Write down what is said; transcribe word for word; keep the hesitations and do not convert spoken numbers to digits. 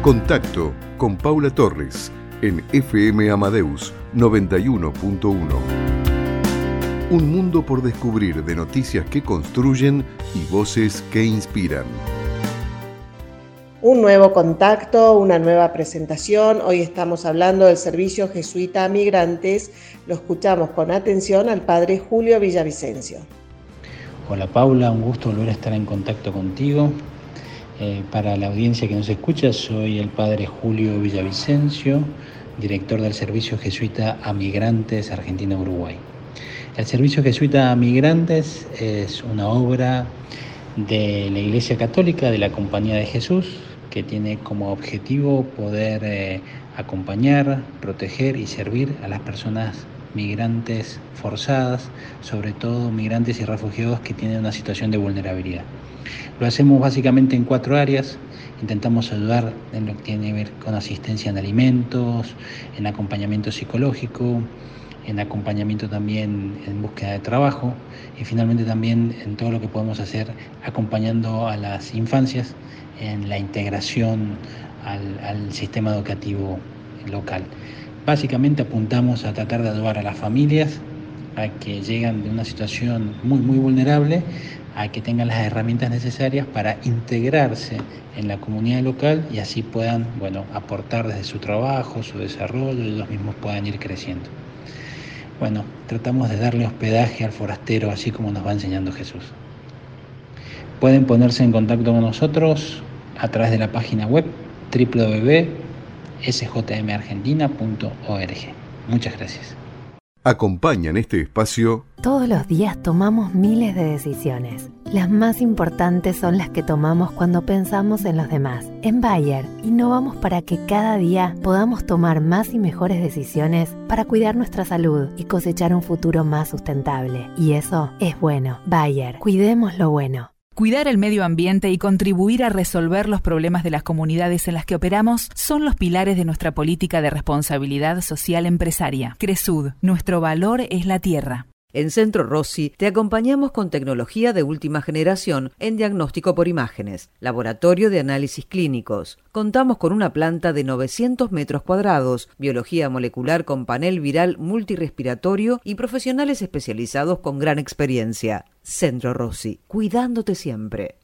Contacto con Paula Torres en F M Amadeus noventa y uno punto uno. Un mundo por descubrir de noticias que construyen y voces que inspiran. Un nuevo contacto, una nueva presentación. Hoy estamos hablando del servicio jesuita a migrantes. Lo escuchamos con atención al padre Julio Villavicencio. Hola Paula, un gusto volver a estar en contacto contigo. Eh, para la audiencia que nos escucha, soy el padre Julio Villavicencio, director del Servicio Jesuita a Migrantes Argentina-Uruguay. El Servicio Jesuita a Migrantes es una obra de la Iglesia Católica de la Compañía de Jesús que tiene como objetivo poder eh, acompañar, proteger y servir a las personas migrantes forzadas, sobre todo migrantes y refugiados que tienen una situación de vulnerabilidad. Lo hacemos básicamente en cuatro áreas. Intentamos ayudar en lo que tiene que ver con asistencia en alimentos, en acompañamiento psicológico, en acompañamiento también en búsqueda de trabajo y finalmente también en todo lo que podemos hacer acompañando a las infancias en la integración al, al sistema educativo local. Básicamente apuntamos a tratar de ayudar a las familias a que llegan de una situación muy muy vulnerable, a que tengan las herramientas necesarias para integrarse en la comunidad local y así puedan, bueno, aportar desde su trabajo, su desarrollo y ellos mismos puedan ir creciendo. Bueno, tratamos de darle hospedaje al forastero así como nos va enseñando Jesús. Pueden ponerse en contacto con nosotros a través de la página web doble u doble u doble u punto s j m argentina punto org. Muchas gracias. Acompañan este espacio. Todos los días tomamos miles de decisiones. Las más importantes son las que tomamos cuando pensamos en los demás. En Bayer, innovamos para que cada día podamos tomar más y mejores decisiones para cuidar nuestra salud y cosechar un futuro más sustentable. Y eso es bueno. Bayer, cuidemos lo bueno. Cuidar el medio ambiente y contribuir a resolver los problemas de las comunidades en las que operamos son los pilares de nuestra política de responsabilidad social empresaria. Cresud, nuestro valor es la tierra. En Centro Rossi te acompañamos con tecnología de última generación en diagnóstico por imágenes, laboratorio de análisis clínicos. Contamos con una planta de novecientos metros cuadrados, biología molecular con panel viral multirrespiratorio y profesionales especializados con gran experiencia. Centro Rossi, cuidándote siempre.